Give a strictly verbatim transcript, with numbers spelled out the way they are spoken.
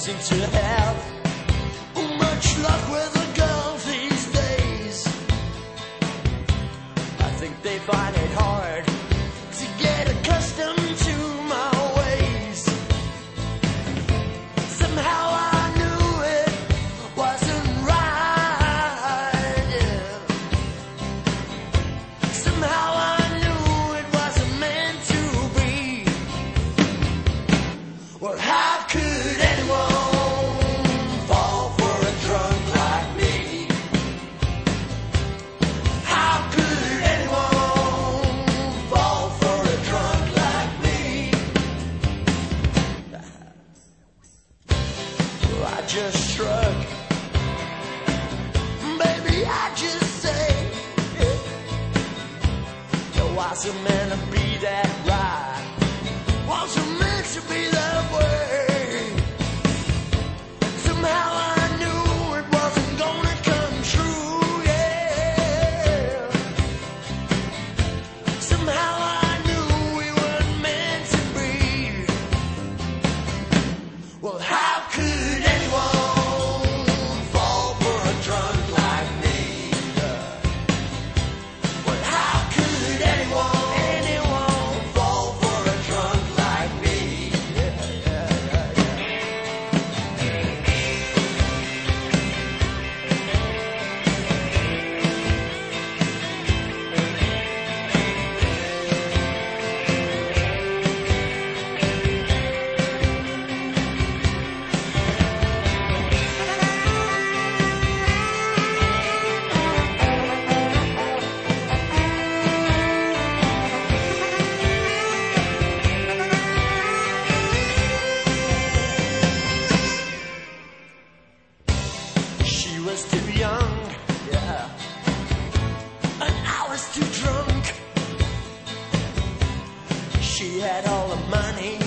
seem to have much luck with the girls these days. I think they find it hard to get accustomed to my ways. Somehow I knew it wasn't right, yeah. Somehow I knew it wasn't meant to be. Well, how could anyone fall for a drunk like me? How could anyone fall for a drunk like me? Well, I just shrug. Baby, I just say, yeah. Wasn't meant to be that right. Wasn't meant to be that way. Somehow I knew it wasn't gonna come true, yeah. Somehow I knew we weren't meant to be. Well, how could anyone fall for a drunk like me? Well, how could anyone, anyone fall for a drunk like me? Yeah, yeah, yeah, yeah. She was too young, yeah, and I was too drunk. She had all the money,